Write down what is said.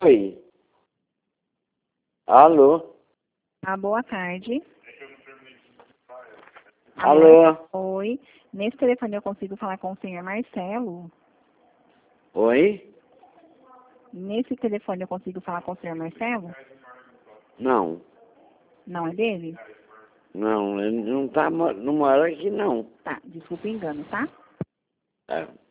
Oi. Alô? Ah, boa tarde. Alô? Oi. Nesse telefone eu consigo falar com o senhor Marcelo? Oi? Nesse telefone eu consigo falar com o senhor Marcelo? Não. Não é dele? Não, ele não mora aqui não. Tá, desculpa o engano, tá? É.